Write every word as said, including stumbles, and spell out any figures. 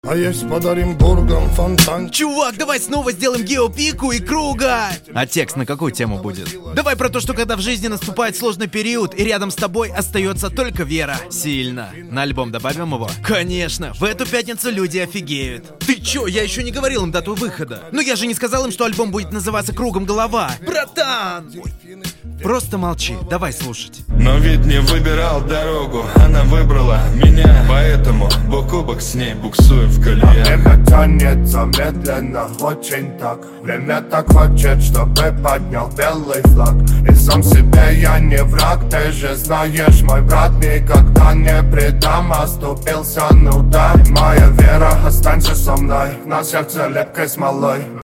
А есть под Оренбургом фонтан. Чувак, давай снова сделаем геопику и круга. А текст на какую тему будет? Давай про то, что когда в жизни наступает сложный период, и рядом с тобой остается только вера. Сильно. На альбом добавим его? Конечно, в эту пятницу люди офигеют. Ты чё, я еще не говорил им дату выхода. Ну я же не сказал им, что альбом будет называться «Кругом голова». Братан! Просто молчи, давай слушать. Но ведь не выбирал дорогу, она выбрала меня. Поэтому бок о бок с ней буксуем в колее. Время тянется медленно, очень так. Время так хочет, чтобы поднял белый флаг. И сам себе я не враг, ты же знаешь, мой брат. Никогда не предам, оступился, ну да. Моя вера, останься со мной, на сердце лепкой смолой.